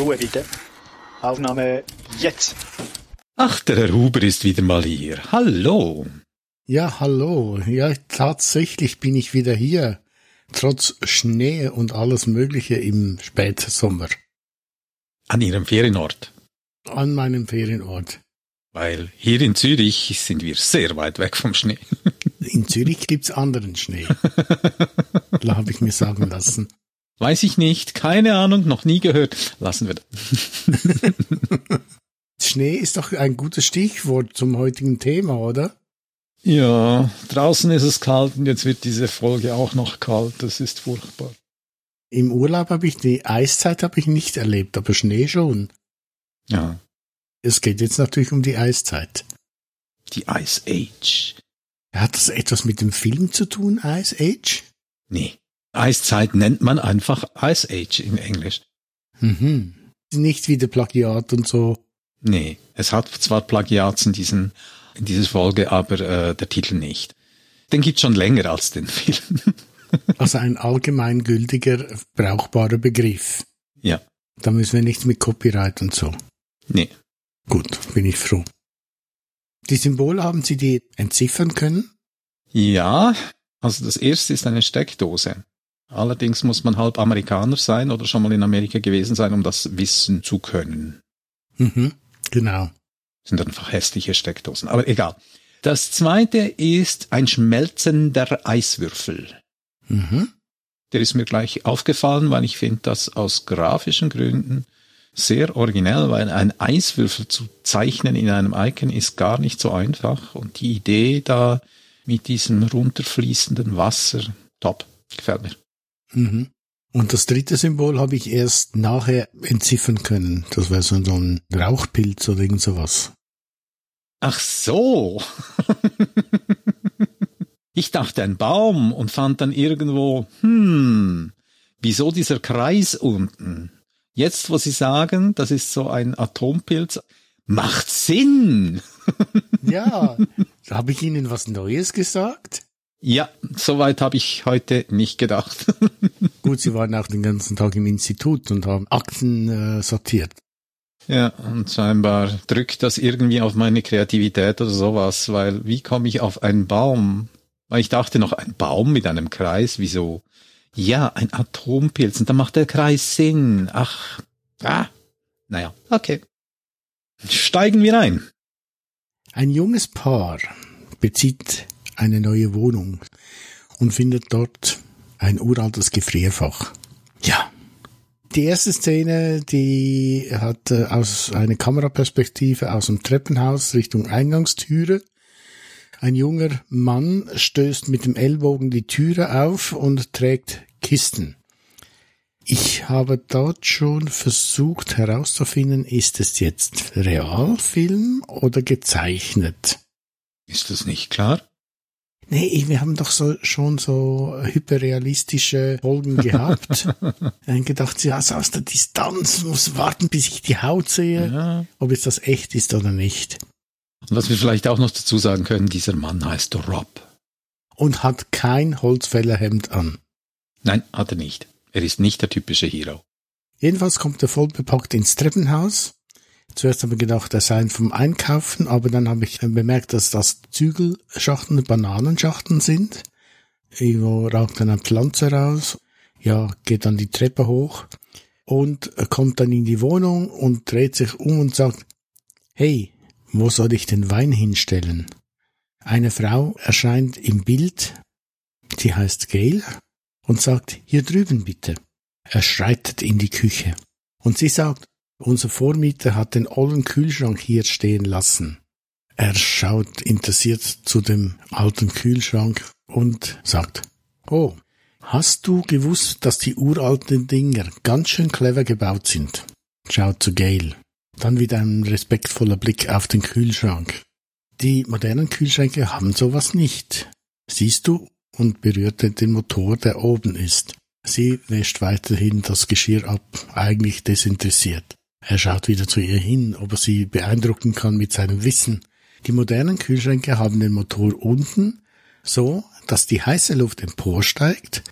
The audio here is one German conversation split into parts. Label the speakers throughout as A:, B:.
A: Ruhe bitte. Aufnahme jetzt.
B: Ach, der Herr Huber ist wieder mal hier. Hallo.
C: Ja, hallo. Ja, tatsächlich bin ich wieder hier. Trotz Schnee und alles Mögliche im Spätsommer.
B: An Ihrem Ferienort? An
C: meinem Ferienort.
B: Weil hier in Zürich sind wir sehr weit weg vom Schnee.
C: In Zürich gibt's anderen Schnee. Da habe ich mir sagen lassen.
B: Weiß ich nicht, keine Ahnung, noch nie gehört. Lassen wir das.
C: Schnee ist doch ein gutes Stichwort zum heutigen Thema, oder?
B: Ja, draußen ist es kalt und jetzt wird diese Folge auch noch kalt. Das ist furchtbar.
C: Im Urlaub die Eiszeit habe ich nicht erlebt, aber Schnee schon.
B: Ja.
C: Es geht jetzt natürlich um die Eiszeit.
B: Die Ice Age.
C: Hat das etwas mit dem Film zu tun, Ice Age?
B: Nee. Eiszeit nennt man einfach Ice Age in Englisch.
C: Mhm. Nicht wie der Plagiat und so.
B: Nee, es hat zwar Plagiats in dieser Folge, aber der Titel nicht. Den gibt's schon länger als den Film.
C: Also ein allgemeingültiger, brauchbarer Begriff.
B: Ja.
C: Da müssen wir nichts mit Copyright und so.
B: Nee.
C: Gut, bin ich froh. Die Symbole, haben Sie die entziffern können?
B: Ja, also das erste ist eine Steckdose. Allerdings muss man halb Amerikaner sein oder schon mal in Amerika gewesen sein, um das wissen zu können.
C: Mhm, genau.
B: Sind einfach hässliche Steckdosen, aber egal. Das zweite ist ein schmelzender Eiswürfel.
C: Mhm.
B: Der ist mir gleich aufgefallen, weil ich finde das aus grafischen Gründen sehr originell, weil ein Eiswürfel zu zeichnen in einem Icon ist gar nicht so einfach. Und die Idee da mit diesem runterfließenden Wasser, top, gefällt mir.
C: Mhm. Und das dritte Symbol habe ich erst nachher entziffern können. Das wäre so ein Rauchpilz oder irgend sowas.
B: Ach so. Ich dachte ein Baum und fand dann irgendwo, wieso dieser Kreis unten? Jetzt, wo Sie sagen, das ist so ein Atompilz, macht Sinn.
C: Ja, habe ich Ihnen was Neues gesagt?
B: Ja, soweit habe ich heute nicht gedacht.
C: Gut, Sie waren auch den ganzen Tag im Institut und haben Akten sortiert.
B: Ja, und scheinbar drückt das irgendwie auf meine Kreativität oder sowas, weil wie komme ich auf einen Baum? Weil ich dachte noch, ein Baum mit einem Kreis, wieso? Ja, ein Atompilz, und dann macht der Kreis Sinn. Naja, okay. Steigen wir ein.
C: Ein junges Paar bezieht eine neue Wohnung und findet dort ein uraltes Gefrierfach. Ja. Die erste Szene, die hat aus einer Kameraperspektive aus dem Treppenhaus Richtung Eingangstüre. Ein junger Mann stößt mit dem Ellbogen die Türe auf und trägt Kisten. Ich habe dort schon versucht herauszufinden, ist es jetzt Realfilm oder gezeichnet?
B: Ist das nicht klar?
C: Nee, wir haben doch schon so hyperrealistische Folgen gehabt. Dann gedacht, ja, so aus der Distanz, muss warten, bis ich die Haut sehe, ja. Ob es das echt ist oder nicht.
B: Und was wir vielleicht auch noch dazu sagen können, dieser Mann heißt Rob.
C: Und hat kein Holzfällerhemd an.
B: Nein, hat er nicht. Er ist nicht der typische Hero.
C: Jedenfalls kommt er voll bepackt ins Treppenhaus. Zuerst habe ich gedacht, er sei vom Einkaufen, aber dann habe ich bemerkt, dass das Zügelschachteln, Bananenschachteln sind. Irgendwo ragt dann eine Pflanze raus. Ja, geht dann die Treppe hoch und kommt dann in die Wohnung und dreht sich um und sagt, hey, wo soll ich den Wein hinstellen? Eine Frau erscheint im Bild, die heißt Gail, und sagt, hier drüben bitte. Er schreitet in die Küche. Und sie sagt, unser Vormieter hat den ollen Kühlschrank hier stehen lassen. Er schaut interessiert zu dem alten Kühlschrank und sagt, oh, hast du gewusst, dass die uralten Dinger ganz schön clever gebaut sind? Schaut zu Gail. Dann wieder ein respektvoller Blick auf den Kühlschrank. Die modernen Kühlschränke haben sowas nicht. Siehst du? Und berührte den Motor, der oben ist. Sie wäscht weiterhin das Geschirr ab, eigentlich desinteressiert. Er schaut wieder zu ihr hin, ob er sie beeindrucken kann mit seinem Wissen. Die modernen Kühlschränke haben den Motor unten, so dass die heiße Luft emporsteigt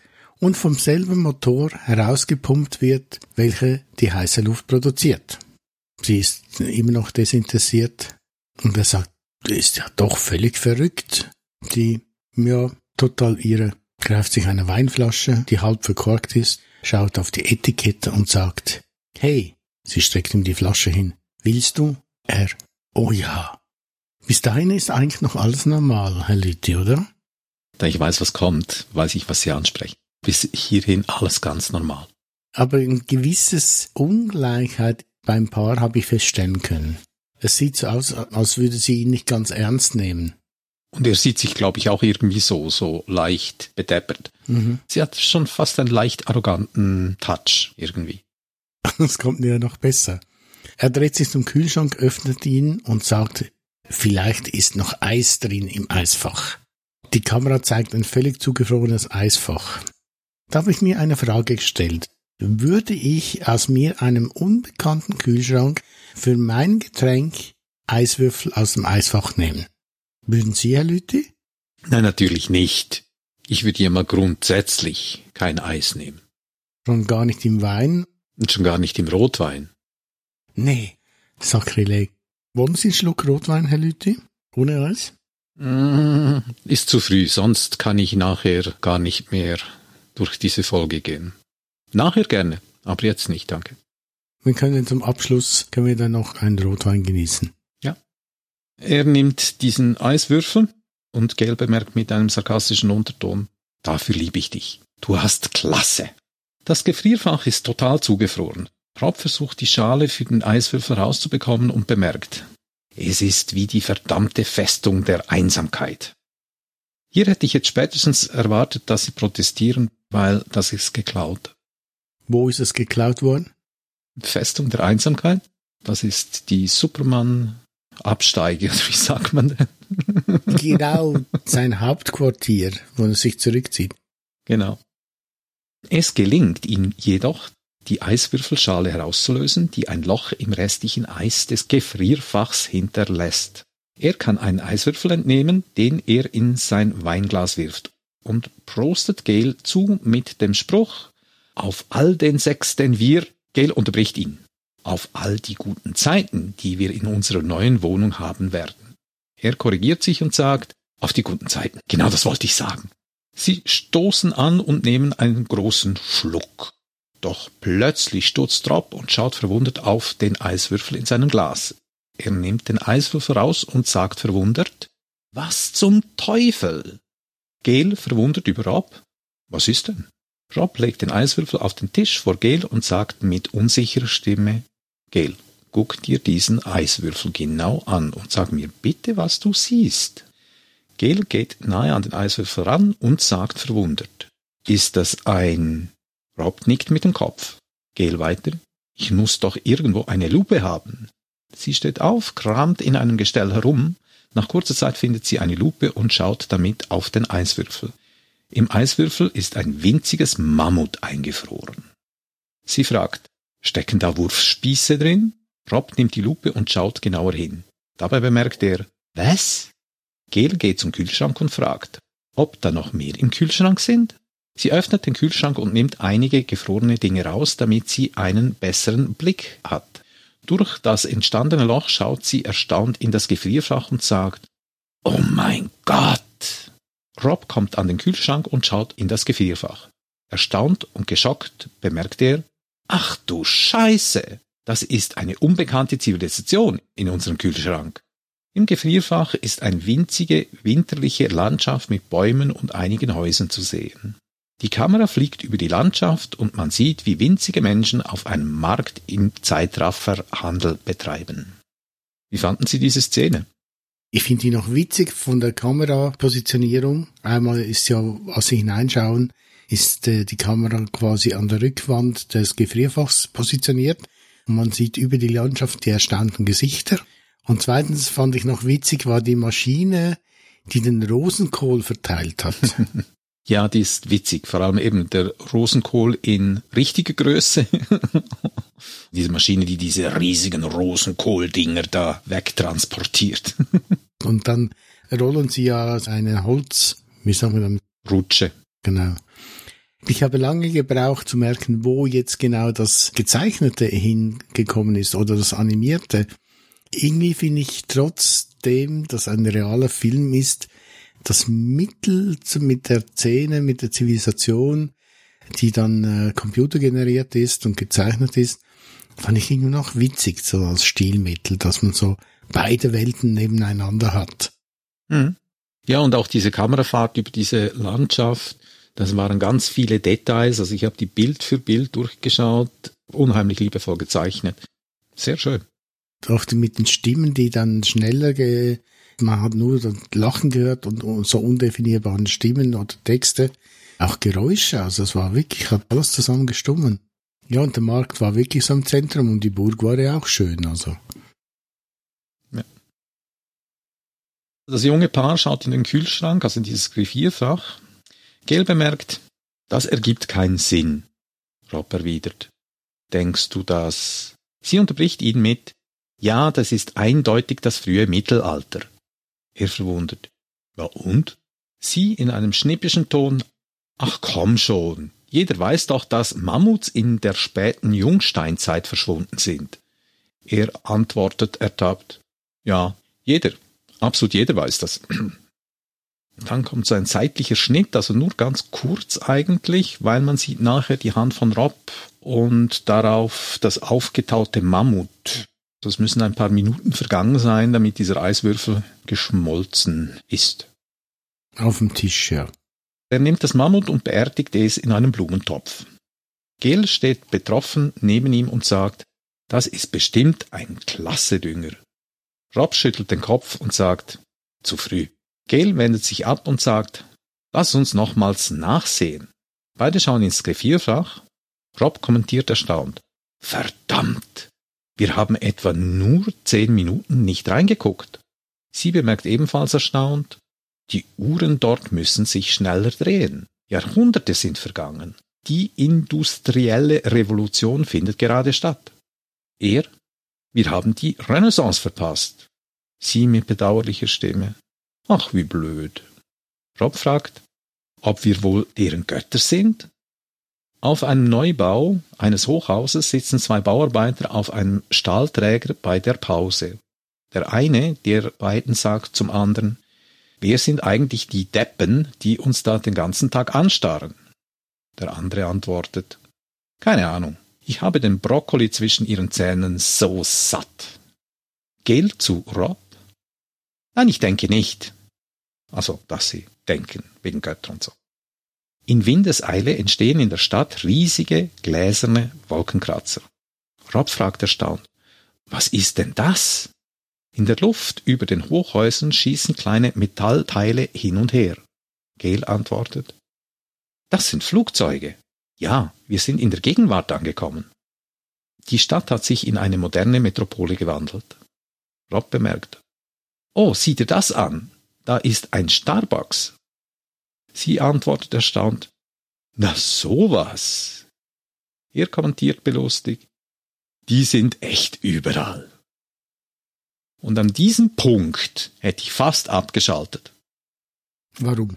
C: und vom selben Motor herausgepumpt wird, welche die heiße Luft produziert. Sie ist immer noch desinteressiert und er sagt, das ist ja doch völlig verrückt. Die, ja, total irre, greift sich eine Weinflasche, die halb verkorkt ist, schaut auf die Etikette und sagt, hey, sie streckt ihm die Flasche hin. Willst du? Er, oh ja. Bis dahin ist eigentlich noch alles normal, Herr Lüthi, oder?
B: Da ich weiß, was kommt, weiß ich, was Sie ansprechen. Bis hierhin alles ganz normal.
C: Aber ein gewisses Ungleichheit beim Paar habe ich feststellen können. Es sieht so aus, als würde sie ihn nicht ganz ernst nehmen.
B: Und er sieht sich, glaube ich, auch irgendwie so leicht bedeppert.
C: Mhm.
B: Sie hat schon fast einen leicht arroganten Touch irgendwie.
C: Das kommt mir ja noch besser. Er dreht sich zum Kühlschrank, öffnet ihn und sagt, vielleicht ist noch Eis drin im Eisfach. Die Kamera zeigt ein völlig zugefrorenes Eisfach. Da habe ich mir eine Frage gestellt. Würde ich aus mir einem unbekannten Kühlschrank für mein Getränk Eiswürfel aus dem Eisfach nehmen? Würden Sie, Herr Lüthi?
B: Nein, natürlich nicht. Ich würde ja mal grundsätzlich kein Eis nehmen.
C: Schon gar nicht im Wein?
B: Und schon gar nicht im Rotwein.
C: Nee, Sakrileg. Wollen Sie einen Schluck Rotwein, Herr Lüthi? Ohne Eis?
B: Ist zu früh, sonst kann ich nachher gar nicht mehr durch diese Folge gehen. Nachher gerne, aber jetzt nicht, danke.
C: Wir können zum Abschluss, können wir dann noch einen Rotwein genießen.
B: Ja. Er nimmt diesen Eiswürfel und Gail bemerkt mit einem sarkastischen Unterton, dafür liebe ich dich. Du hast Klasse. Das Gefrierfach ist total zugefroren. Rob versucht die Schale für den Eiswürfel rauszubekommen und bemerkt, es ist wie die verdammte Festung der Einsamkeit. Hier hätte ich jetzt spätestens erwartet, dass sie protestieren, weil das ist geklaut.
C: Wo ist es geklaut worden?
B: Festung der Einsamkeit? Das ist die Superman-Absteige, wie sagt man denn?
C: Genau, sein Hauptquartier, wo er sich zurückzieht.
B: Genau. Es gelingt ihm jedoch, die Eiswürfelschale herauszulösen, die ein Loch im restlichen Eis des Gefrierfachs hinterlässt. Er kann einen Eiswürfel entnehmen, den er in sein Weinglas wirft und prostet Gail zu mit dem Spruch, auf all den Sex, den wir, Gail unterbricht ihn, auf all die guten Zeiten, die wir in unserer neuen Wohnung haben werden. Er korrigiert sich und sagt, auf die guten Zeiten, genau das wollte ich sagen. Sie stoßen an und nehmen einen großen Schluck. Doch plötzlich stutzt Rob und schaut verwundert auf den Eiswürfel in seinem Glas. Er nimmt den Eiswürfel raus und sagt verwundert, was zum Teufel? Gail verwundert über Rob, was ist denn? Rob legt den Eiswürfel auf den Tisch vor Gail und sagt mit unsicherer Stimme, Gail, guck dir diesen Eiswürfel genau an und sag mir bitte, was du siehst. Gail geht nahe an den Eiswürfel ran und sagt verwundert, ist das ein... Rob nickt mit dem Kopf. Gail weiter, ich muss doch irgendwo eine Lupe haben. Sie steht auf, kramt in einem Gestell herum. Nach kurzer Zeit findet sie eine Lupe und schaut damit auf den Eiswürfel. Im Eiswürfel ist ein winziges Mammut eingefroren. Sie fragt, stecken da Wurfspieße drin? Rob nimmt die Lupe und schaut genauer hin. Dabei bemerkt er, was? Gail geht zum Kühlschrank und fragt, ob da noch mehr im Kühlschrank sind? Sie öffnet den Kühlschrank und nimmt einige gefrorene Dinge raus, damit sie einen besseren Blick hat. Durch das entstandene Loch schaut sie erstaunt in das Gefrierfach und sagt, oh mein Gott! Rob kommt an den Kühlschrank und schaut in das Gefrierfach. Erstaunt und geschockt bemerkt er, ach du Scheiße! Das ist eine unbekannte Zivilisation in unserem Kühlschrank. Im Gefrierfach ist eine winzige, winterliche Landschaft mit Bäumen und einigen Häusern zu sehen. Die Kamera fliegt über die Landschaft und man sieht, wie winzige Menschen auf einem Markt im Zeitraffer Handel betreiben. Wie fanden Sie diese Szene?
C: Ich finde die noch witzig von der Kamerapositionierung. Einmal ist ja, als Sie hineinschauen, ist die Kamera quasi an der Rückwand des Gefrierfachs positioniert. Und man sieht über die Landschaft die erstaunten Gesichter. Und zweitens fand ich noch witzig, war die Maschine, die den Rosenkohl verteilt hat.
B: Ja, die ist witzig, vor allem eben der Rosenkohl in richtiger Größe. Diese Maschine, die diese riesigen Rosenkohldinger da wegtransportiert.
C: Und dann rollen sie ja eine Holz, wie sagen wir dann?
B: Rutsche.
C: Genau. Ich habe lange gebraucht zu merken, wo jetzt genau das Gezeichnete hingekommen ist oder das Animierte. Irgendwie finde ich trotzdem, dass ein realer Film ist, das Mittel mit der Szene, mit der Zivilisation, die dann computergeneriert ist und gezeichnet ist, fand ich irgendwie noch witzig, so als Stilmittel, dass man so beide Welten nebeneinander hat.
B: Mhm. Ja, und auch diese Kamerafahrt über diese Landschaft, das waren ganz viele Details, also ich habe die Bild für Bild durchgeschaut, unheimlich liebevoll gezeichnet. Sehr schön.
C: Auch mit den Stimmen, die dann schneller man hat nur das Lachen gehört und so undefinierbaren Stimmen oder Texte, auch Geräusche, also es war wirklich, hat alles zusammen gestummen. Ja, und der Markt war wirklich so im Zentrum und die Burg war ja auch schön, also.
B: Ja. Das junge Paar schaut in den Kühlschrank, also in dieses Griffierfach. Gail bemerkt, das ergibt keinen Sinn. Rob erwidert, denkst du das? Sie unterbricht ihn mit, ja, das ist eindeutig das frühe Mittelalter. Er verwundert, ja und? Sie in einem schnippischen Ton, ach komm schon, jeder weiß doch, dass Mammuts in der späten Jungsteinzeit verschwunden sind. Er antwortet ertappt, ja, absolut jeder weiß das. Dann kommt so ein seitlicher Schnitt, also nur ganz kurz eigentlich, weil man sieht nachher die Hand von Rob und darauf das aufgetaute Mammut. Das müssen ein paar Minuten vergangen sein, damit dieser Eiswürfel geschmolzen ist.
C: Auf dem Tisch, ja.
B: Er nimmt das Mammut und beerdigt es in einem Blumentopf. Gail steht betroffen neben ihm und sagt, das ist bestimmt ein klasse Dünger. Rob schüttelt den Kopf und sagt, zu früh. Gail wendet sich ab und sagt, lass uns nochmals nachsehen. Beide schauen ins Greffierfach. Rob kommentiert erstaunt, verdammt, wir haben etwa nur 10 Minuten nicht reingeguckt. Sie bemerkt ebenfalls erstaunt, die Uhren dort müssen sich schneller drehen. Jahrhunderte sind vergangen. Die industrielle Revolution findet gerade statt. Wir haben die Renaissance verpasst. Sie mit bedauerlicher Stimme. Ach, wie blöd. Rob fragt, ob wir wohl deren Götter sind? Auf einem Neubau eines Hochhauses sitzen 2 Bauarbeiter auf einem Stahlträger bei der Pause. Der eine der beiden sagt zum anderen, wer sind eigentlich die Deppen, die uns da den ganzen Tag anstarren? Der andere antwortet, keine Ahnung, ich habe den Brokkoli zwischen ihren Zähnen so satt. Gail zu Rob? Nein, ich denke nicht. Also, dass sie denken, wegen Götter und so. In Windeseile entstehen in der Stadt riesige, gläserne Wolkenkratzer. Rob fragt erstaunt, was ist denn das? In der Luft über den Hochhäusern schießen kleine Metallteile hin und her. Gail antwortet, das sind Flugzeuge. Ja, wir sind in der Gegenwart angekommen. Die Stadt hat sich in eine moderne Metropole gewandelt. Rob bemerkt, oh, sieh dir das an, da ist ein Starbucks. Sie antwortet erstaunt, na sowas. Er kommentiert belustigt, die sind echt überall. Und an diesem Punkt hätte ich fast abgeschaltet.
C: Warum?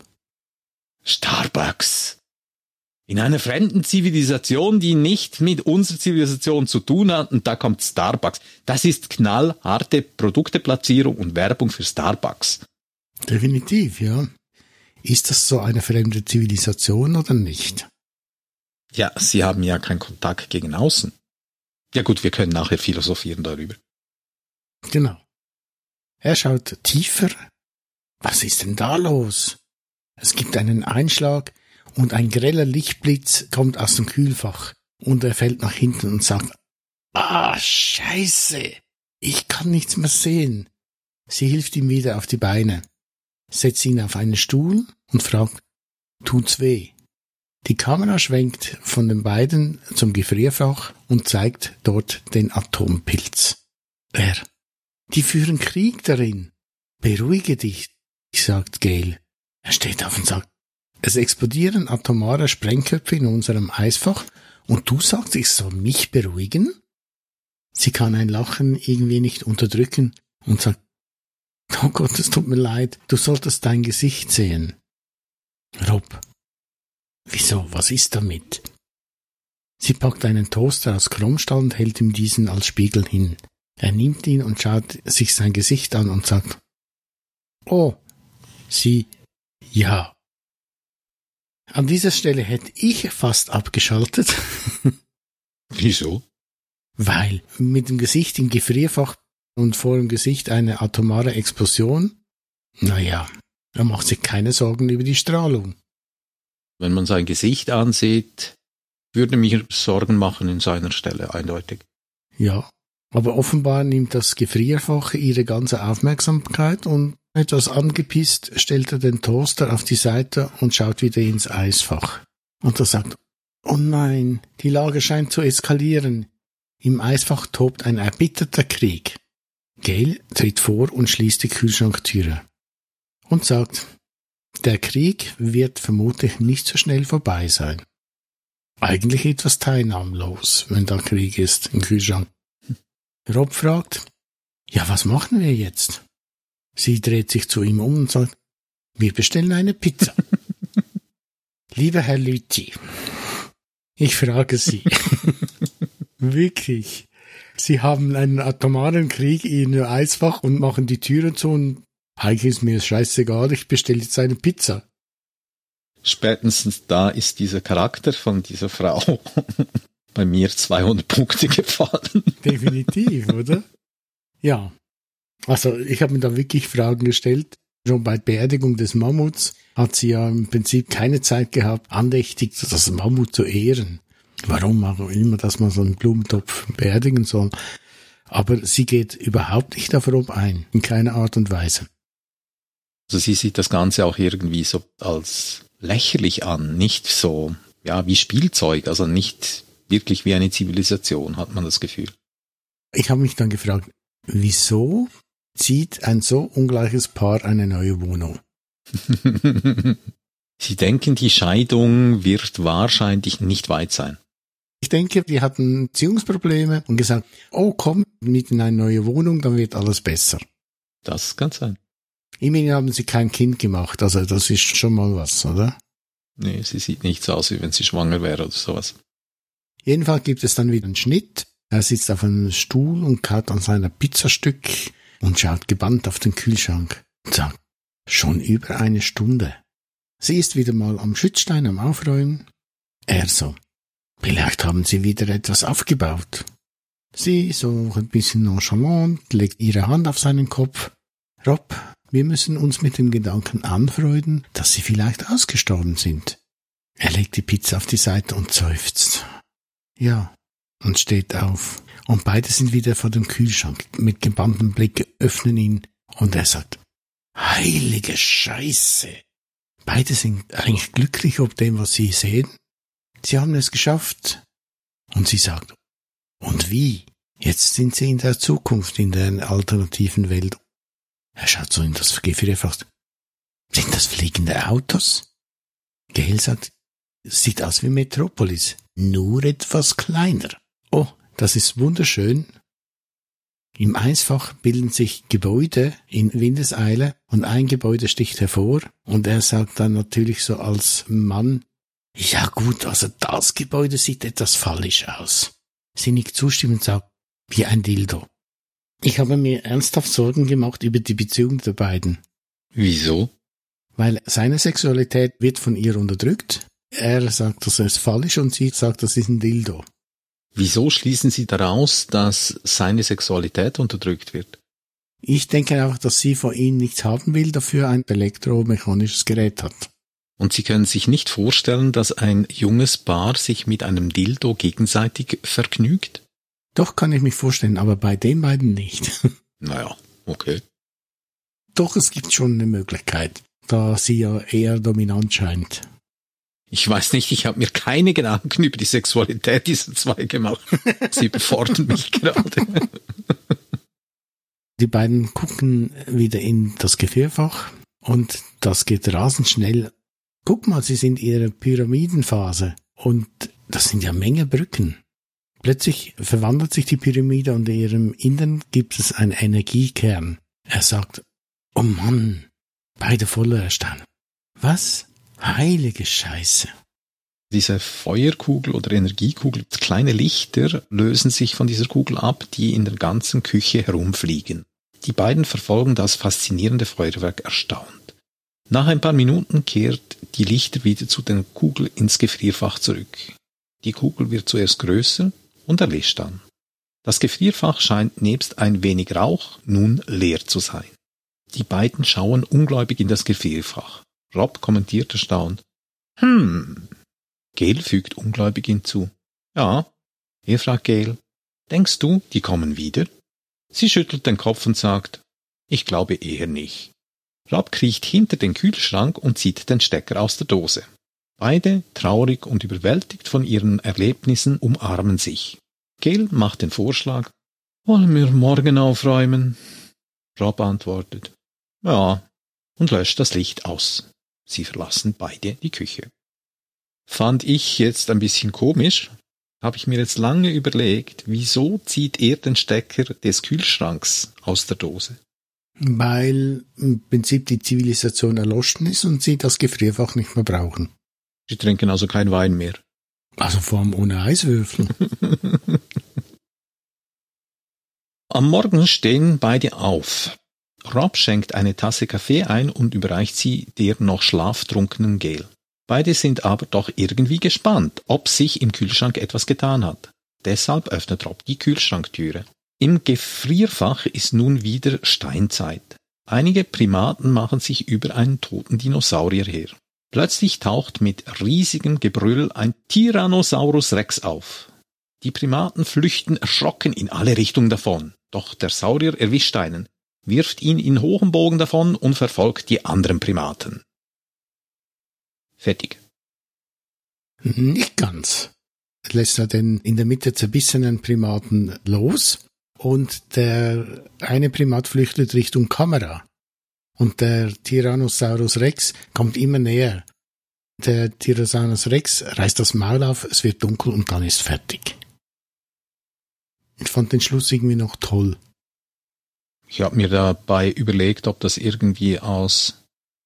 B: Starbucks. In einer fremden Zivilisation, die nicht mit unserer Zivilisation zu tun hat, und da kommt Starbucks. Das ist knallharte Produkteplatzierung und Werbung für Starbucks.
C: Definitiv, ja. Ist das so eine fremde Zivilisation oder nicht?
B: Ja, sie haben ja keinen Kontakt gegen außen. Ja gut, wir können nachher philosophieren darüber.
C: Genau. Er schaut tiefer. Was ist denn da los? Es gibt einen Einschlag und ein greller Lichtblitz kommt aus dem Kühlfach und er fällt nach hinten und sagt, Scheiße, ich kann nichts mehr sehen. Sie hilft ihm wieder auf die Beine, setzt ihn auf einen Stuhl und fragt, tut's weh? Die Kamera schwenkt von den beiden zum Gefrierfach und zeigt dort den Atompilz. Die führen Krieg darin. Beruhige dich, sagt Gail. Er steht auf und sagt, es explodieren atomare Sprengköpfe in unserem Eisfach und du sagst, ich soll mich beruhigen? Sie kann ein Lachen irgendwie nicht unterdrücken und sagt, oh Gott, es tut mir leid, du solltest dein Gesicht sehen. Rob, Wieso? Was ist damit? Sie packt einen Toaster aus Chromstahl und hält ihm diesen als Spiegel hin. Er nimmt ihn und schaut sich sein Gesicht an und sagt, oh, sie, ja. An dieser Stelle hätte ich fast abgeschaltet.
B: Wieso?
C: Weil mit dem Gesicht im Gefrierfach und vor dem Gesicht eine atomare Explosion, naja, er macht sich keine Sorgen über die Strahlung.
B: Wenn man sein Gesicht ansieht, würde mir Sorgen machen in seiner Stelle, eindeutig.
C: Ja, aber offenbar nimmt das Gefrierfach ihre ganze Aufmerksamkeit und etwas angepisst stellt er den Toaster auf die Seite und schaut wieder ins Eisfach. Und er sagt, oh nein, die Lage scheint zu eskalieren. Im Eisfach tobt ein erbitterter Krieg. Gail tritt vor und schließt die Kühlschranktüre. Und sagt, der Krieg wird vermutlich nicht so schnell vorbei sein. Eigentlich etwas teilnahmlos, wenn da Krieg ist im Kühlschrank. Rob fragt, ja, was machen wir jetzt? Sie dreht sich zu ihm um und sagt, wir bestellen eine Pizza. Lieber Herr Lüthi, ich frage Sie, wirklich, Sie haben einen atomaren Krieg in Ihr Eisfach und machen die Türen zu und eigentlich ist mir scheißegal, ich bestelle jetzt eine Pizza.
B: Spätestens da ist dieser Charakter von dieser Frau bei mir 200 Punkte gefallen.
C: Definitiv, oder? Ja. Also ich habe mir da wirklich Fragen gestellt. Schon bei Beerdigung des Mammuts hat sie ja im Prinzip keine Zeit gehabt, andächtig das Mammut zu ehren. Warum auch immer, dass man so einen Blumentopf beerdigen soll. Aber sie geht überhaupt nicht darauf ein, in keiner Art und Weise.
B: Also sie sieht das Ganze auch irgendwie so als lächerlich an, nicht so, ja, wie Spielzeug, also nicht wirklich wie eine Zivilisation, hat man das Gefühl.
C: Ich habe mich dann gefragt, wieso zieht ein so ungleiches Paar eine neue Wohnung?
B: Sie denken, die Scheidung wird wahrscheinlich nicht weit sein.
C: Ich denke, die hatten Beziehungsprobleme und gesagt, oh komm, mit in eine neue Wohnung, dann wird alles besser.
B: Das kann sein.
C: Immerhin haben sie kein Kind gemacht, also das ist schon mal was, oder?
B: Nee, sie sieht nicht so aus, wie wenn sie schwanger wäre oder sowas.
C: Jedenfalls gibt es dann wieder einen Schnitt. Er sitzt auf einem Stuhl und kaut an seiner Pizzastück und schaut gebannt auf den Kühlschrank und sagt, schon über eine Stunde. Sie ist wieder mal am Schützstein am Aufräumen. Er so, vielleicht haben sie wieder etwas aufgebaut. Sie so ein bisschen nonchalant, legt ihre Hand auf seinen Kopf. Rob, wir müssen uns mit dem Gedanken anfreunden, dass sie vielleicht ausgestorben sind. Er legt die Pizza auf die Seite und seufzt. Ja, und steht auf. Und beide sind wieder vor dem Kühlschrank. Mit gebanntem Blick öffnen ihn und er sagt, heilige Scheiße. Beide sind eigentlich glücklich ob dem, was sie sehen. Sie haben es geschafft. Und sie sagt, und wie? Jetzt sind sie in der Zukunft, in der alternativen Welt. Er schaut so in das Gefrierfach. Sind das fliegende Autos? Gail sagt, sieht aus wie Metropolis, nur etwas kleiner. Oh, das ist wunderschön. Im Eisfach bilden sich Gebäude in Windeseile und ein Gebäude sticht hervor und er sagt dann natürlich so als Mann, ja gut, also das Gebäude sieht etwas fallisch aus. Sie nickt zustimmend und sagt, wie ein Dildo. Ich habe mir ernsthaft Sorgen gemacht über die Beziehung der beiden.
B: Wieso?
C: Weil seine Sexualität wird von ihr unterdrückt. Er sagt, das ist fallisch und sie sagt, das ist ein Dildo.
B: Wieso schließen Sie daraus, dass seine Sexualität unterdrückt wird?
C: Ich denke einfach, dass sie von ihm nichts haben will, dafür ein elektromechanisches Gerät hat.
B: Und Sie können sich nicht vorstellen, dass ein junges Paar sich mit einem Dildo gegenseitig vergnügt?
C: Doch, kann ich mich vorstellen, aber bei den beiden nicht.
B: Naja, okay.
C: Doch, es gibt schon eine Möglichkeit, da sie ja eher dominant scheint.
B: Ich weiß nicht, ich habe mir keine Gedanken über die Sexualität dieser zwei gemacht. Sie befordern mich gerade.
C: Die beiden gucken wieder in das Gefrierfach und das geht rasend schnell. Guck mal, sie sind in ihrer Pyramidenphase und das sind ja Menge Brücken. Plötzlich verwandelt sich die Pyramide und in ihrem Innern gibt es einen Energiekern. Er sagt, oh Mann, beide voller Erstaunen. Was? Heilige Scheiße.
B: Diese Feuerkugel oder Energiekugel, kleine Lichter lösen sich von dieser Kugel ab, die in der ganzen Küche herumfliegen. Die beiden verfolgen das faszinierende Feuerwerk erstaunt. Nach ein paar Minuten kehrt die Lichter wieder zu der Kugel ins Gefrierfach zurück. Die Kugel wird zuerst größer und erlischt dann. Das Gefrierfach scheint nebst ein wenig Rauch nun leer zu sein. Die beiden schauen ungläubig in das Gefrierfach. Rob kommentiert erstaunt. Gail fügt ungläubig hinzu. Ja. Er fragt Gail. Denkst du, die kommen wieder? Sie schüttelt den Kopf und sagt, ich glaube eher nicht. Rob kriecht hinter den Kühlschrank und zieht den Stecker aus der Dose. Beide, traurig und überwältigt von ihren Erlebnissen, umarmen sich. Gail macht den Vorschlag, wollen wir morgen aufräumen? Rob antwortet, ja, und löscht das Licht aus. Sie verlassen beide die Küche. Fand ich jetzt ein bisschen komisch, habe ich mir jetzt lange überlegt, wieso zieht er den Stecker des Kühlschranks aus der Dose?
C: Weil im Prinzip die Zivilisation erloschen ist und sie das Gefrierfach nicht mehr brauchen.
B: Sie trinken also kein Wein mehr.
C: Also vor allem ohne Eiswürfel.
B: Am Morgen stehen beide auf. Rob schenkt eine Tasse Kaffee ein und überreicht sie der noch schlaftrunkenen Gail. Beide sind aber doch irgendwie gespannt, ob sich im Kühlschrank etwas getan hat. Deshalb öffnet Rob die Kühlschranktüre. Im Gefrierfach ist nun wieder Steinzeit. Einige Primaten machen sich über einen toten Dinosaurier her. Plötzlich taucht mit riesigem Gebrüll ein Tyrannosaurus Rex auf. Die Primaten flüchten erschrocken in alle Richtungen davon. Doch der Saurier erwischt einen, wirft ihn in hohem Bogen davon und verfolgt die anderen Primaten. Fertig.
C: Nicht ganz. Er lässt er den in der Mitte zerbissenen Primaten los und der eine Primat flüchtet Richtung Kamera. Und der Tyrannosaurus Rex kommt immer näher. Der Tyrannosaurus Rex reißt das Maul auf, es wird dunkel und dann ist fertig. Ich fand den Schluss irgendwie noch toll.
B: Ich habe mir dabei überlegt, ob das irgendwie aus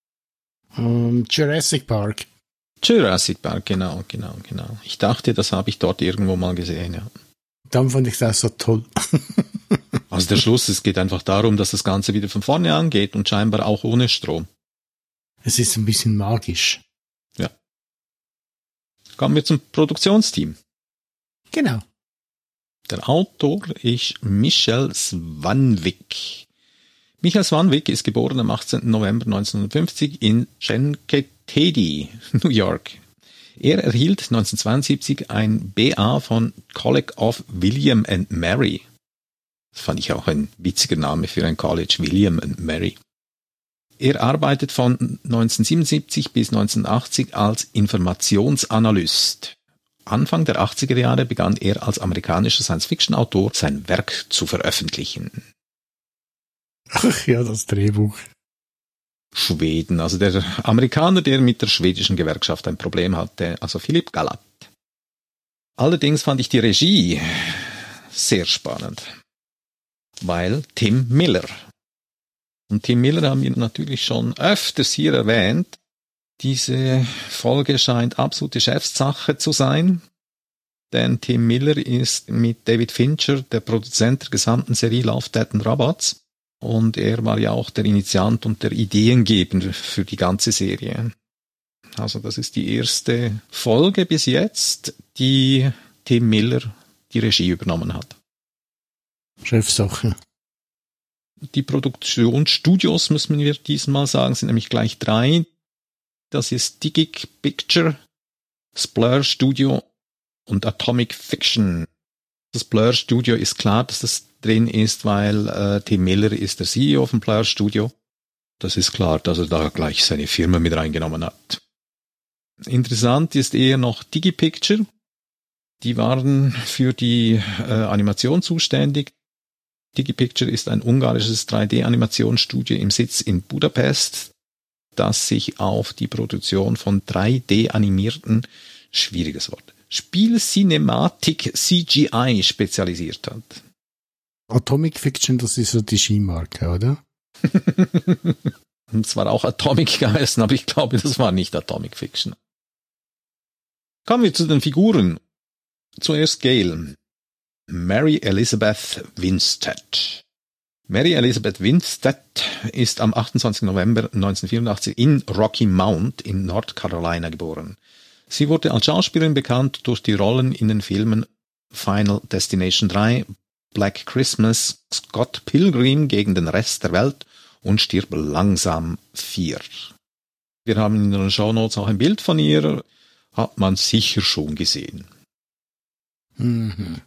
C: Jurassic Park.
B: Jurassic Park, genau. Ich dachte, das habe ich dort irgendwo mal gesehen, ja.
C: Dann fand ich das so toll.
B: Also der Schluss, es geht einfach darum, dass das Ganze wieder von vorne angeht und scheinbar auch ohne Strom.
C: Es ist ein bisschen magisch.
B: Ja. Kommen wir zum Produktionsteam.
C: Genau.
B: Der Autor ist Michael Swanwick. Michael Swanwick ist geboren am 18. November 1950 in Schenectady, New York. Er erhielt 1972 ein BA von College of William and Mary. Das fand ich auch ein witziger Name für ein College, William and Mary. Er arbeitet von 1977 bis 1980 als Informationsanalyst. Anfang der 80er Jahre begann er als amerikanischer Science-Fiction-Autor sein Werk zu veröffentlichen.
C: Ach ja, das Drehbuch.
B: Schweden, also der Amerikaner, der mit der schwedischen Gewerkschaft ein Problem hatte, also Philipp Gallath. Allerdings fand ich die Regie sehr spannend, weil Tim Miller. Und Tim Miller haben wir natürlich schon öfters hier erwähnt. Diese Folge scheint absolute Chefsache zu sein, denn Tim Miller ist mit David Fincher der Produzent der gesamten Serie Love, Death and Robots. Und er war ja auch der Initiant und der Ideengeber für die ganze Serie. Also das ist die erste Folge bis jetzt, die Tim Miller die Regie übernommen hat.
C: Chefsache.
B: Die Produktionsstudios, müssen wir diesmal sagen, sind nämlich gleich 3. Das ist Digic Picture, Splur Studio und Atomic Fiction. Das Blur Studio ist klar, dass das drin ist, weil Tim Miller ist der CEO vom Blur Studio. Das ist klar, dass er da gleich seine Firma mit reingenommen hat. Interessant ist eher noch DigiPicture. Die waren für die Animation zuständig. DigiPicture ist ein ungarisches 3D-Animationsstudio im Sitz in Budapest, das sich auf die Produktion von 3D-animierten, schwieriges Wort, Spielcinematic CGI spezialisiert hat.
C: Atomic Fiction, das ist so die Skimarke, oder?
B: Es war auch Atomic geheißen, aber ich glaube, das war nicht Atomic Fiction. Kommen wir zu den Figuren. Zuerst Gail. Mary Elizabeth Winstead. Mary Elizabeth Winstead ist am 28. November 1984 in Rocky Mount in Nordcarolina geboren. Sie wurde als Schauspielerin bekannt durch die Rollen in den Filmen Final Destination 3, Black Christmas, Scott Pilgrim gegen den Rest der Welt und Stirb langsam 4. Wir haben in den Shownotes auch ein Bild von ihr, hat man sicher schon gesehen.
C: Mhm.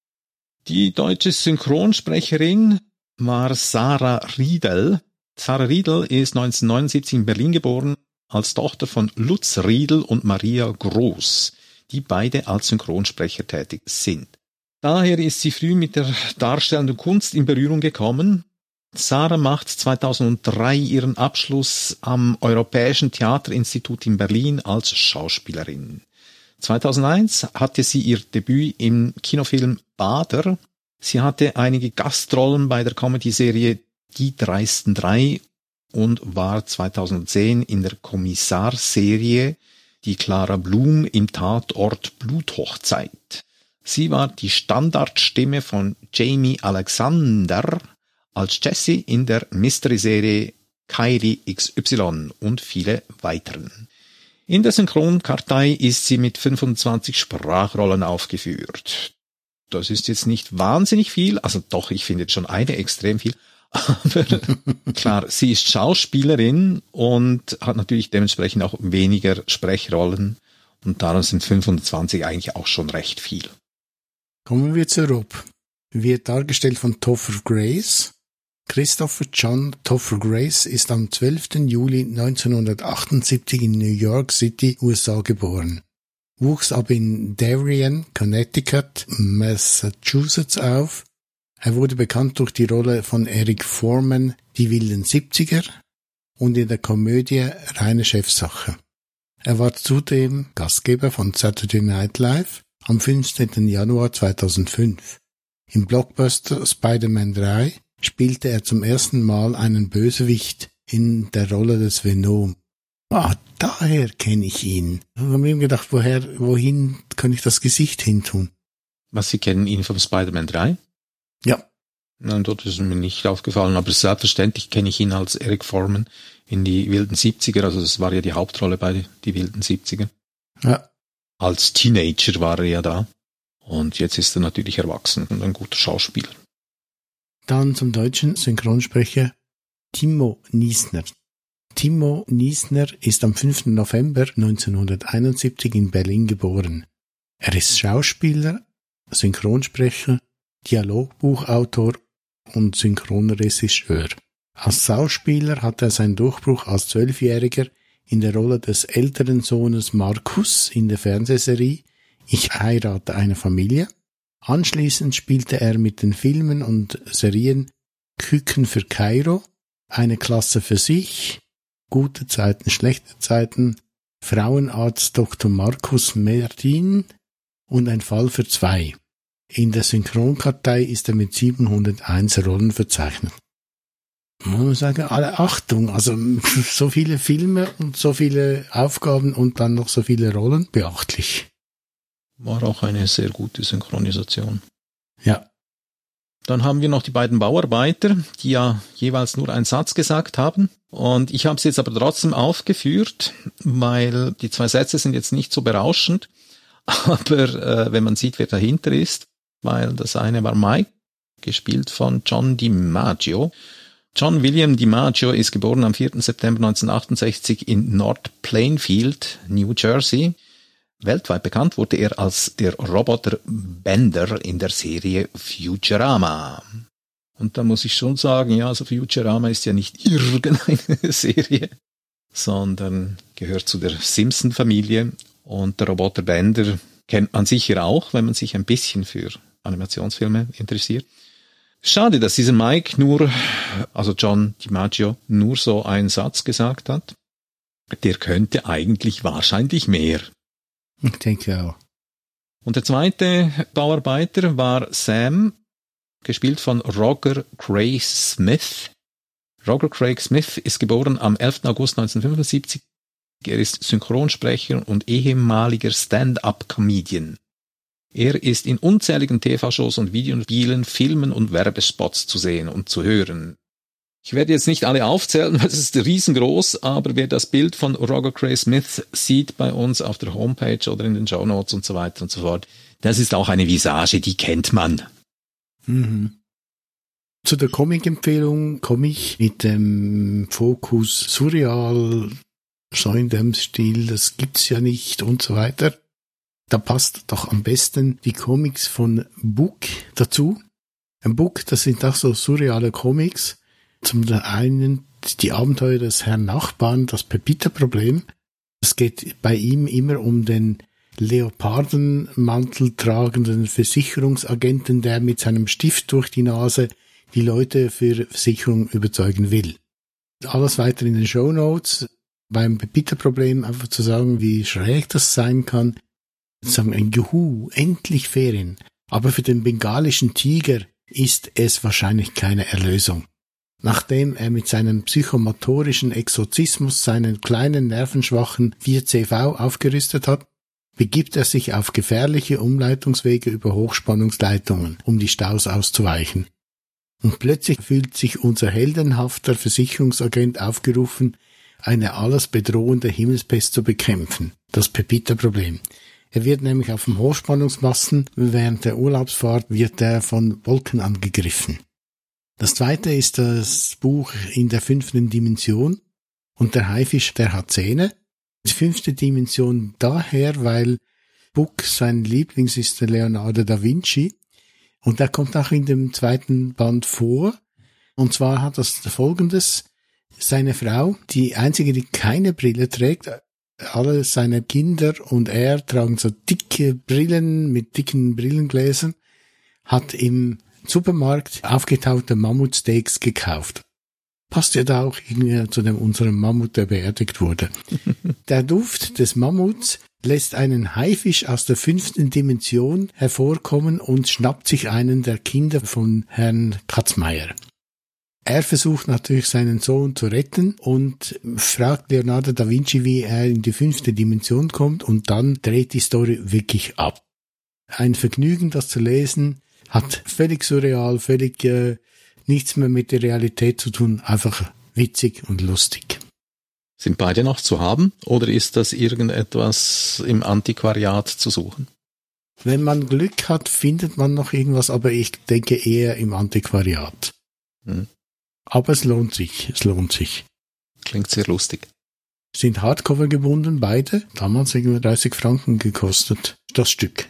B: Die deutsche Synchronsprecherin war Sarah Riedel. Sarah Riedel ist 1979 in Berlin geboren, als Tochter von Lutz Riedel und Maria Groß, die beide als Synchronsprecher tätig sind. Daher ist sie früh mit der darstellenden Kunst in Berührung gekommen. Sarah macht 2003 ihren Abschluss am Europäischen Theaterinstitut in Berlin als Schauspielerin. 2001 hatte sie ihr Debüt im Kinofilm Bader. Sie hatte einige Gastrollen bei der Comedy-Serie Die dreisten drei und war 2010 in der Kommissarserie Die Clara Blum im Tatort Bluthochzeit. Sie war die Standardstimme von Jamie Alexander als Jessie in der Mystery-Serie Kylie XY und viele weiteren. In der Synchronkartei ist sie mit 25 Sprachrollen aufgeführt. Das ist jetzt nicht wahnsinnig viel, also doch, ich finde jetzt schon eine extrem viel, aber klar, sie ist Schauspielerin und hat natürlich dementsprechend auch weniger Sprechrollen und darum sind 25 eigentlich auch schon recht viel.
C: Kommen wir zu Rob. Wird dargestellt von Topher Grace. Christopher John Topher Grace ist am 12. Juli 1978 in New York City, USA geboren. Wuchs ab in Darien, Connecticut, Massachusetts auf. Er wurde bekannt durch die Rolle von Eric Foreman, Die wilden 70er, und in der Komödie Reine Chefsache. Er war zudem Gastgeber von Saturday Night Live am 15. Januar 2005. Im Blockbuster Spider-Man 3 spielte er zum ersten Mal einen Bösewicht in der Rolle des Venom. Daher kenne ich ihn. Ich habe mir gedacht, wohin kann ich das Gesicht hintun?
B: Was, Sie kennen ihn vom Spider-Man 3?
C: Ja.
B: Nein, dort ist mir nicht aufgefallen, aber selbstverständlich kenne ich ihn als Eric Foreman in Die wilden 70er, also das war ja die Hauptrolle bei Die wilden 70er.
C: Ja.
B: Als Teenager war er ja da und jetzt ist er natürlich erwachsen und ein guter Schauspieler.
C: Dann zum deutschen Synchronsprecher Timo Niesner. Timo Niesner ist am 5. November 1971 in Berlin geboren. Er ist Schauspieler, Synchronsprecher, Dialogbuchautor und Synchronregisseur. Als Schauspieler hat er seinen Durchbruch als 12-Jähriger in der Rolle des älteren Sohnes Markus in der Fernsehserie Ich heirate eine Familie. Anschließend spielte er mit den Filmen und Serien Küken für Kairo, Eine Klasse für sich, Gute Zeiten, schlechte Zeiten, Frauenarzt Dr. Markus Merdin und Ein Fall für zwei. In der Synchronkartei ist er mit 701 Rollen verzeichnet. Man muss sagen, alle Achtung, also so viele Filme und so viele Aufgaben und dann noch so viele Rollen, beachtlich.
B: War auch eine sehr gute Synchronisation.
C: Ja.
B: Dann haben wir noch die beiden Bauarbeiter, die ja jeweils nur einen Satz gesagt haben. Und ich habe es jetzt aber trotzdem aufgeführt, weil die zwei Sätze sind jetzt nicht so berauschend. Aber wenn man sieht, wer dahinter ist, weil das eine war Mike, gespielt von John DiMaggio. John William DiMaggio ist geboren am 4. September 1968 in North Plainfield, New Jersey. Weltweit bekannt wurde er als der Roboter Bender in der Serie Futurama. Und da muss ich schon sagen, ja, also Futurama ist ja nicht irgendeine Serie, sondern gehört zu der Simpson-Familie. Und der Roboter Bender kennt man sicher auch, wenn man sich ein bisschen für Animationsfilme interessiert. Schade, dass dieser Mike also John DiMaggio, nur so einen Satz gesagt hat. Der könnte eigentlich wahrscheinlich mehr.
C: Ich denke auch.
B: Und der zweite Bauarbeiter war Sam, gespielt von Roger Craig Smith. Roger Craig Smith ist geboren am 11. August 1975 Er ist Synchronsprecher und ehemaliger Stand-up-Comedian. Er ist in unzähligen TV-Shows und Videospielen, Filmen und Werbespots zu sehen und zu hören. Ich werde jetzt nicht alle aufzählen, weil es ist riesengroß, aber wer das Bild von Roger Cray Smith sieht bei uns auf der Homepage oder in den Shownotes und so weiter und so fort, das ist auch eine Visage, die kennt man.
C: Mhm. Zu der Comic-Empfehlung komme ich mit dem Fokus surreal, so in dem Stil, das gibt's ja nicht und so weiter. Da passt doch am besten die Comics von Book dazu. Ein Book, das sind auch so surreale Comics. Zum einen die Abenteuer des Herrn Nachbarn, das Pepita-Problem. Es geht bei ihm immer um den Leopardenmantel tragenden Versicherungsagenten, der mit seinem Stift durch die Nase die Leute für Versicherung überzeugen will. Alles weiter in den Shownotes. Beim Pepita-Problem einfach zu sagen, wie schräg das sein kann. Sagen ein Juhu, endlich Ferien. Aber für den bengalischen Tiger ist es wahrscheinlich keine Erlösung. Nachdem er mit seinem psychomotorischen Exorzismus seinen kleinen nervenschwachen 4CV aufgerüstet hat, begibt er sich auf gefährliche Umleitungswege über Hochspannungsleitungen, um die Staus auszuweichen. Und plötzlich fühlt sich unser heldenhafter Versicherungsagent aufgerufen, eine alles bedrohende Himmelspest zu bekämpfen, das Pepita-Problem. Er wird nämlich auf dem Hochspannungsmasten, während der Urlaubsfahrt wird er von Wolken angegriffen. Das zweite ist das Buch In der 5. Dimension und der Haifisch, der hat Zähne. Die 5. Dimension daher, weil Buck sein Lieblings ist der Leonardo da Vinci und der kommt auch in dem zweiten Band vor. Und zwar hat das Folgendes: Seine Frau, die einzige, die keine Brille trägt, alle seine Kinder und er tragen so dicke Brillen mit dicken Brillengläsern, hat im Supermarkt aufgetaute Mammutsteaks gekauft. Passt ja da auch irgendwie zu unserem Mammut, der beerdigt wurde. Der Duft des Mammuts lässt einen Haifisch aus der 5. Dimension hervorkommen und schnappt sich einen der Kinder von Herrn Katzmeier. Er versucht natürlich seinen Sohn zu retten und fragt Leonardo da Vinci, wie er in die 5. Dimension kommt, und dann dreht die Story wirklich ab. Ein Vergnügen, das zu lesen, hat völlig surreal, völlig nichts mehr mit der Realität zu tun, einfach witzig und lustig.
B: Sind beide noch zu haben oder ist das irgendetwas im Antiquariat zu suchen?
C: Wenn man Glück hat, findet man noch irgendwas, aber ich denke eher im Antiquariat. Aber es lohnt sich.
B: Klingt sehr lustig.
C: Sind Hardcover gebunden, beide. Damals irgendwie 30 Franken gekostet, das Stück.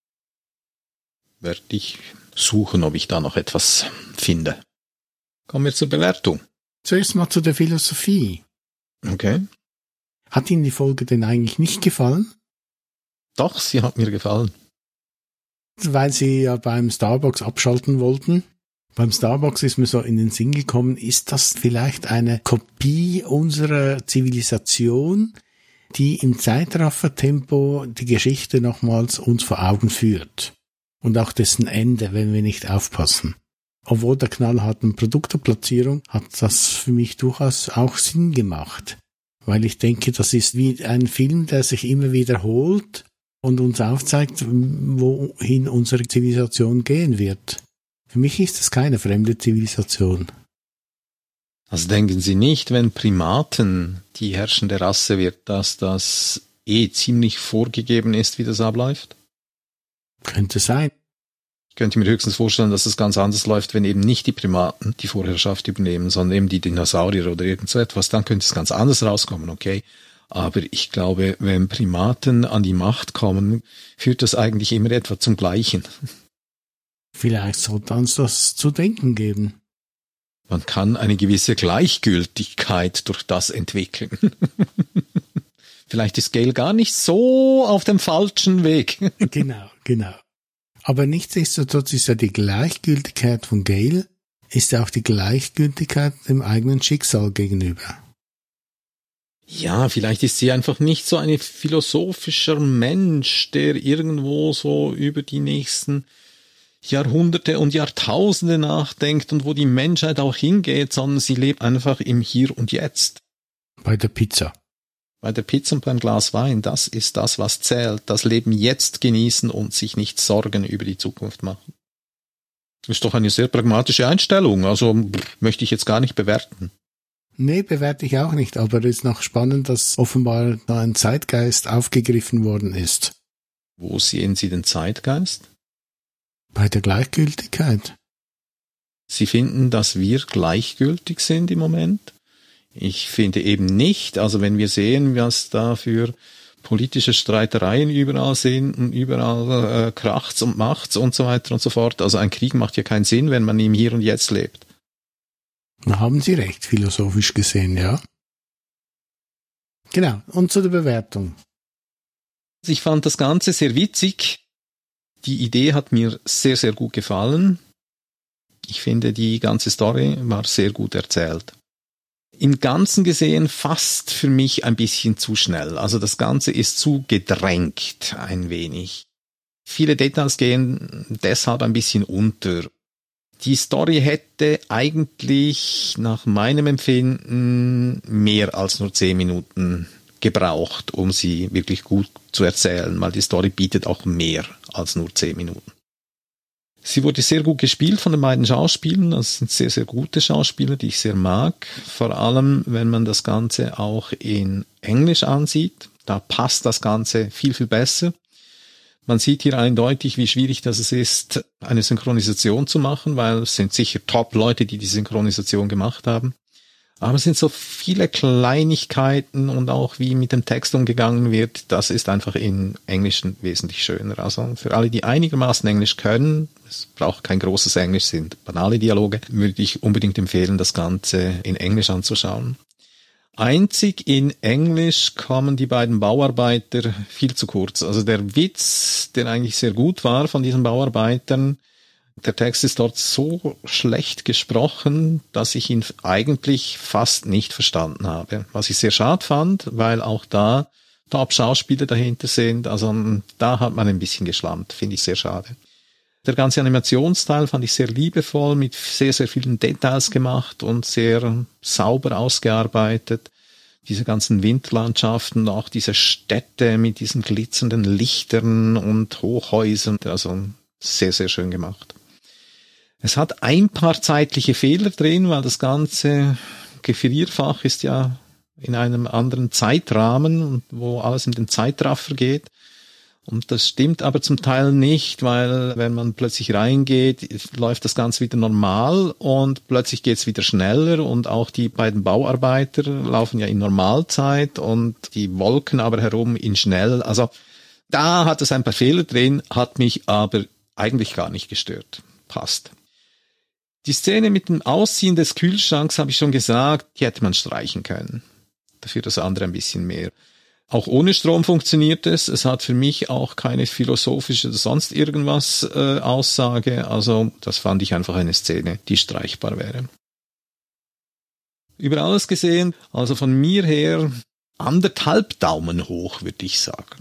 B: Werde ich suchen, ob ich da noch etwas finde. Kommen wir zur Bewertung.
C: Zuerst mal zu der Philosophie.
B: Okay.
C: Hat Ihnen die Folge denn eigentlich nicht gefallen?
B: Doch, sie hat mir gefallen.
C: Weil Sie ja beim Starbucks abschalten wollten. Beim Starbucks ist mir so in den Sinn gekommen, ist das vielleicht eine Kopie unserer Zivilisation, die im Zeitraffertempo die Geschichte nochmals uns vor Augen führt. Und auch dessen Ende, wenn wir nicht aufpassen. Obwohl der knallharten Produktplatzierung hat das für mich durchaus auch Sinn gemacht. Weil ich denke, das ist wie ein Film, der sich immer wiederholt und uns aufzeigt, wohin unsere Zivilisation gehen wird. Für mich ist es keine fremde Zivilisation.
B: Also denken Sie nicht, wenn Primaten die herrschende Rasse wird, dass das ziemlich vorgegeben ist, wie das abläuft?
C: Könnte sein.
B: Ich könnte mir höchstens vorstellen, dass es ganz anders läuft, wenn eben nicht die Primaten die Vorherrschaft übernehmen, sondern eben die Dinosaurier oder irgend so etwas. Dann könnte es ganz anders rauskommen, okay. Aber ich glaube, wenn Primaten an die Macht kommen, führt das eigentlich immer etwa zum Gleichen.
C: Vielleicht sollte uns das zu denken geben.
B: Man kann eine gewisse Gleichgültigkeit durch das entwickeln. Vielleicht ist Gale gar nicht so auf dem falschen Weg.
C: Genau. Aber nichtsdestotrotz ist ja die Gleichgültigkeit von Gale, ist ja auch die Gleichgültigkeit dem eigenen Schicksal gegenüber.
B: Ja, vielleicht ist sie einfach nicht so ein philosophischer Mensch, der irgendwo so über die nächsten Jahrhunderte und Jahrtausende nachdenkt und wo die Menschheit auch hingeht, sondern sie lebt einfach im Hier und Jetzt.
C: Bei der Pizza.
B: bei der Pizza und beim Glas Wein, das ist das, was zählt. Das Leben jetzt genießen und sich nicht Sorgen über die Zukunft machen. Ist doch eine sehr pragmatische Einstellung, also möchte ich jetzt gar nicht bewerten.
C: Nee, bewerte ich auch nicht, aber es ist noch spannend, dass offenbar da ein Zeitgeist aufgegriffen worden ist.
B: Wo sehen Sie den Zeitgeist?
C: Bei der Gleichgültigkeit.
B: Sie finden, dass wir gleichgültig sind im Moment? Ich finde eben nicht. Also wenn wir sehen, was da für politische Streitereien überall sind und überall kracht's und macht's und so weiter und so fort. Also ein Krieg macht ja keinen Sinn, wenn man im Hier und Jetzt lebt.
C: Da haben Sie recht, philosophisch gesehen, ja. Genau, und zu der Bewertung.
B: Ich fand das Ganze sehr witzig. Die Idee hat mir sehr, sehr gut gefallen. Ich finde, die ganze Story war sehr gut erzählt. Im Ganzen gesehen fast für mich ein bisschen zu schnell. Also das Ganze ist zu gedrängt ein wenig. Viele Details gehen deshalb ein bisschen unter. Die Story hätte eigentlich nach meinem Empfinden mehr als nur 10 Minuten gebraucht, um sie wirklich gut zu erzählen, weil die Story bietet auch mehr als nur 10 Minuten. Sie wurde sehr gut gespielt von den beiden Schauspielern, das sind sehr, sehr gute Schauspieler, die ich sehr mag, vor allem wenn man das Ganze auch in Englisch ansieht, da passt das Ganze viel, viel besser. Man sieht hier eindeutig, wie schwierig das ist, eine Synchronisation zu machen, weil es sind sicher Top-Leute, die die Synchronisation gemacht haben. Aber es sind so viele Kleinigkeiten und auch wie mit dem Text umgegangen wird, das ist einfach in Englisch wesentlich schöner. Also für alle, die einigermaßen Englisch können, es braucht kein großes Englisch, sind banale Dialoge, würde ich unbedingt empfehlen, das Ganze in Englisch anzuschauen. Einzig in Englisch kommen die beiden Bauarbeiter viel zu kurz. Also der Witz, der eigentlich sehr gut war von diesen Bauarbeitern, der Text ist dort so schlecht gesprochen, dass ich ihn eigentlich fast nicht verstanden habe. Was ich sehr schade fand, weil auch da Top-Schauspieler dahinter sind. Also da hat man ein bisschen geschlampt, finde ich sehr schade. Der ganze Animationsteil fand ich sehr liebevoll, mit sehr, sehr vielen Details gemacht und sehr sauber ausgearbeitet. Diese ganzen Winterlandschaften, auch diese Städte mit diesen glitzernden Lichtern und Hochhäusern, also sehr, sehr schön gemacht. Es hat ein paar zeitliche Fehler drin, weil das ganze Gefrierfach ist ja in einem anderen Zeitrahmen, wo alles in den Zeitraffer geht. Und das stimmt aber zum Teil nicht, weil wenn man plötzlich reingeht, läuft das Ganze wieder normal und plötzlich geht's wieder schneller und auch die beiden Bauarbeiter laufen ja in Normalzeit und die Wolken aber herum in schnell. Also da hat es ein paar Fehler drin, hat mich aber eigentlich gar nicht gestört. Passt. Die Szene mit dem Ausziehen des Kühlschranks, habe ich schon gesagt, die hätte man streichen können. Dafür das andere ein bisschen mehr. Auch ohne Strom funktioniert es. Es hat für mich auch keine philosophische oder sonst irgendwas Aussage. Also das fand ich einfach eine Szene, die streichbar wäre. Über alles gesehen, also von mir her 1,5 Daumen hoch, würde ich sagen.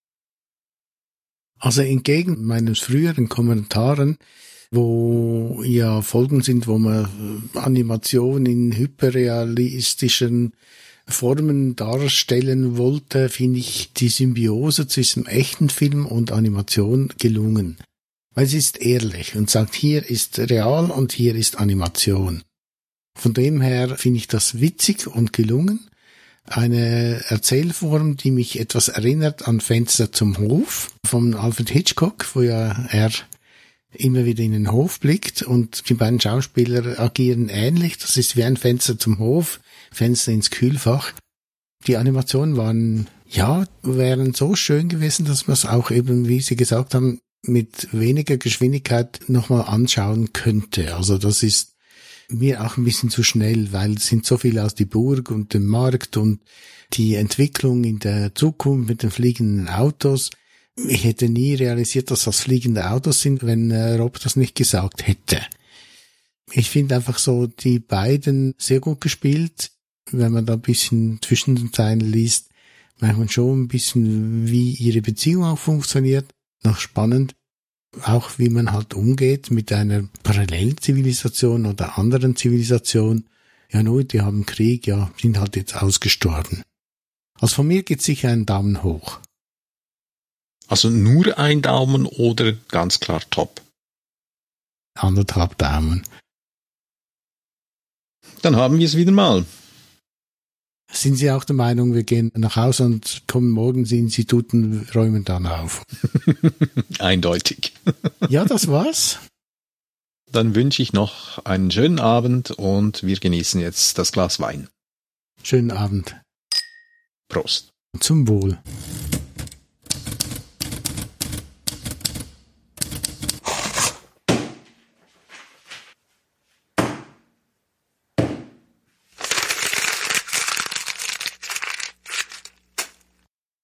C: Also entgegen meinen früheren Kommentaren, wo ja Folgen sind, wo man Animation in hyperrealistischen Formen darstellen wollte, finde ich die Symbiose zwischen echten Film und Animation gelungen. Weil sie ist ehrlich und sagt, hier ist real und hier ist Animation. Von dem her finde ich das witzig und gelungen. Eine Erzählform, die mich etwas erinnert an Fenster zum Hof von Alfred Hitchcock, wo ja er immer wieder in den Hof blickt und die beiden Schauspieler agieren ähnlich. Das ist wie ein Fenster zum Hof, Fenster ins Kühlfach. Die Animationen wären so schön gewesen, dass man es auch eben, wie Sie gesagt haben, mit weniger Geschwindigkeit nochmal anschauen könnte. Also das ist mir auch ein bisschen zu schnell, weil es sind so viel aus die Burg und dem Markt und die Entwicklung in der Zukunft mit den fliegenden Autos. Ich hätte nie realisiert, dass das fliegende Autos sind, wenn Rob das nicht gesagt hätte. Ich finde einfach so die beiden sehr gut gespielt. Wenn man da ein bisschen zwischen den Zeilen liest, merkt man schon ein bisschen, wie ihre Beziehung auch funktioniert. Noch spannend, auch wie man halt umgeht mit einer Parallelzivilisation oder anderen Zivilisation. Ja, nur, die haben Krieg, ja, sind halt jetzt ausgestorben. Also von mir geht sicher ein Daumen hoch.
B: Also nur ein Daumen oder ganz klar top?
C: 1,5 Daumen.
B: Dann haben wir es wieder mal.
C: Sind Sie auch der Meinung, wir gehen nach Hause und kommen morgen ins Institut und räumen dann auf?
B: Eindeutig.
C: Ja, das war's.
B: Dann wünsche ich noch einen schönen Abend und wir genießen jetzt das Glas Wein.
C: Schönen Abend.
B: Prost.
C: Zum Wohl.